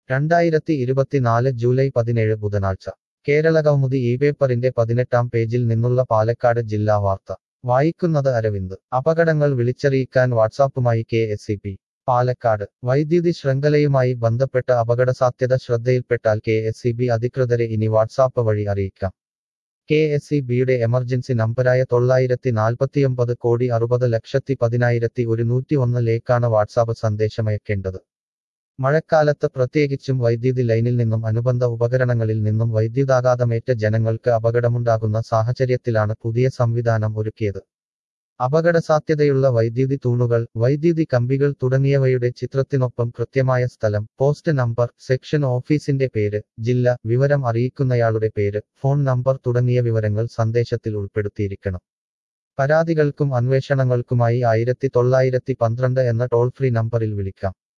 2024 July 17 ബുധനാഴ്ച കേരളകൗമുദി ഈ പേപ്പറിന്റെ 18-ാം പേജിൽ നിന്നുള്ള പാലക്കാട് ജില്ലാ വാർത്ത വായിക്കുന്നത് അരവിന്ദ് അപകടങ്ങൾ വിളിച്ചറിയിക്കാൻ വാട്സാപ്പുമായി കെ.എസ്.ഇ.ബി. പാലക്കാട് വൈദ്യുതി ശൃംഖലയുമായി ബന്ധപ്പെട്ട അപകടസാധ്യത ശ്രദ്ധയിൽപ്പെട്ടാൽ കെ.എസ്.ഇ.ബി. അധികൃതരെ ഇനി വാട്സാപ്പ് വഴി അറിയിക്കാം. കെ.എസ്.ഇ.ബിയുടെ എമർജൻസി നമ്പരായ 949,60,10,101 ലേക്കാണ് വാട്സാപ്പ് സന്ദേശമയക്കേണ്ടത്. മഴക്കാലത്ത് പ്രത്യേകിച്ചും വൈദ്യുതി ലൈനിൽ നിന്നും അനുബന്ധ ഉപകരണങ്ങളിൽ നിന്നും വൈദ്യുതാഘാതമേറ്റ ജനങ്ങൾക്ക് അപകടമുണ്ടാകുന്ന സാഹചര്യത്തിലാണ് പുതിയ സംവിധാനം ഒരുക്കിയത്. അപകടസാധ്യതയുള്ള വൈദ്യുതി തൂണുകൾ, വൈദ്യുതി കമ്പികൾ തുടങ്ങിയവയുടെ ചിത്രത്തിനൊപ്പം കൃത്യമായ സ്ഥലം, പോസ്റ്റ് നമ്പർ, സെക്ഷൻ ഓഫീസിന്റെ പേര്, ജില്ല, വിവരം അറിയിക്കുന്നയാളുടെ പേര്, ഫോൺ നമ്പർ തുടങ്ങിയ വിവരങ്ങൾ സന്ദേശത്തിൽ ഉൾപ്പെടുത്തിയിരിക്കണം. പരാതികൾക്കും അന്വേഷണങ്ങൾക്കുമായി 1912 എന്ന ടോൾ ഫ്രീ നമ്പറിൽ വിളിക്കാം.